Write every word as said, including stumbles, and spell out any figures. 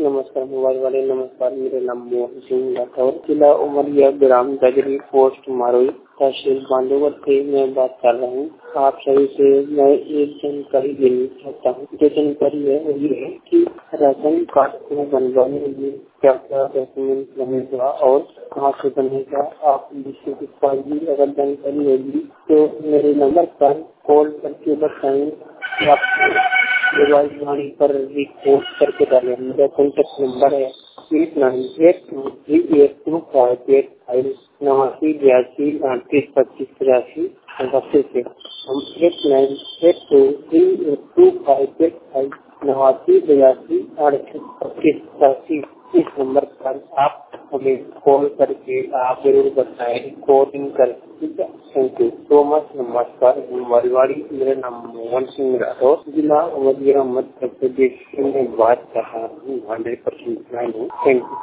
नमस्कार मोबाइल वाले, नमस्कार। मेरा नाम मोहन सिंह राठौर, जिला उमरिया, ग्राम गजरी, पोस्ट मारोई, तहसील बांधवगढ़ से मैं बात कर रहा हूँ। आप सभी से मैं एक जानकारी देनी चाहता हूँ। जो जानकारी है वो ये है कि राशन कार्ड को बनवाने के लिए क्या क्या डॉक्यूमेंट बनेगा और कहाँ से बनेगा, आप जिससे भी कोई अगर जानकारी होगी तो मेरे नंबर पर कॉल करके बताएं। मोबाइल गाड़ी पर रिपोर्ट करके डालें। मेरा कॉन्टेक्ट नंबर है eight nine eight two three eight two five eight five, नवासी बयासी अड़तीस पच्चीस तिरासी बत्तीस से हम eight nine eight two three eight two five eight five, नवासी बयासी अड़तीस पच्चीस तिरासी। इस नंबर पर आप हमें कॉल करके आप जरूर बताएं, कॉलिंग कर। ठीक है, थैंक यू सो मच। नमस्कार। मरवाड़ी, मेरा नाम मोहन सिंह राठौर, जिला उमरिया, मध्य प्रदेश से मैं बात कर रहा हूँ। Hundred percent thank you.